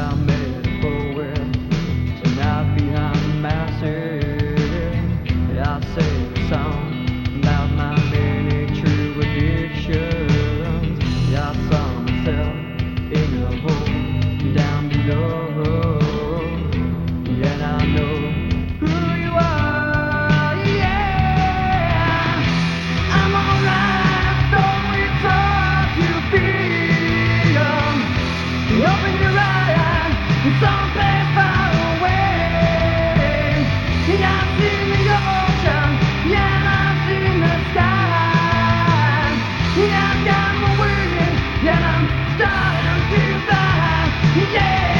I'm headed forward tonight behind the masses. I sing a song about my many true addictions. I saw myself in a hole down below, and I know who you are. Yeah, I'm alright, though it's hard to feel. Open your eyes, someplace far away. I've seen the ocean, yeah, I've seen the sky. I've got my wings, and I'm starting to fly. Yeah.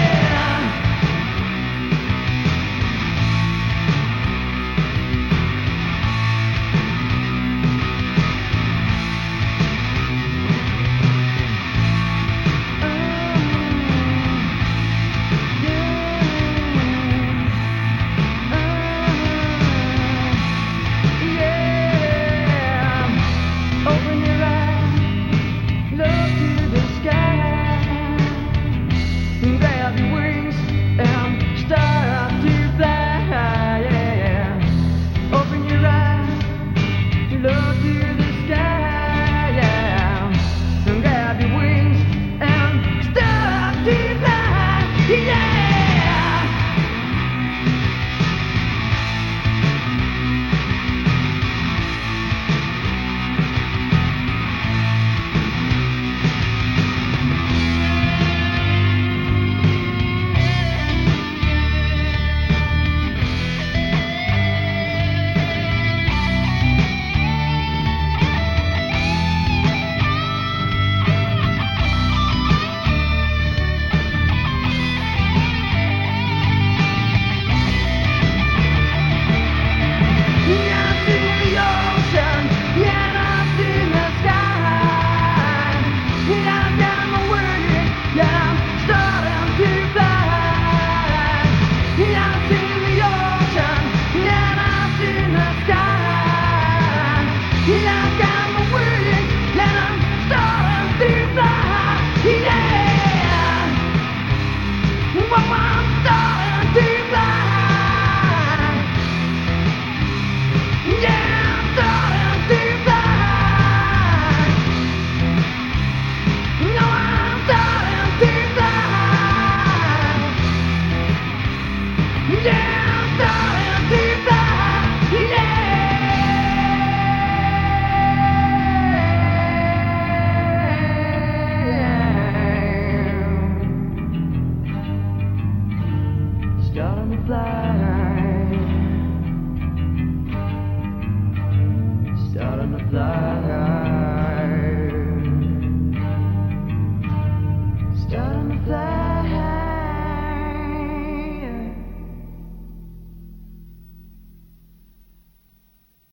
Grab your wings and start to fly, yeah. Open your eyes, look to the sky, yeah. Grab your wings and start to fly, yeah. I've got my wings, and I'm starting to fly, yeah. Well, I'm starting to fly, yeah, I'm starting to fly. No, I'm starting to fly, yeah, I'm starting to fly, yeah. Starting to fly, starting to fly.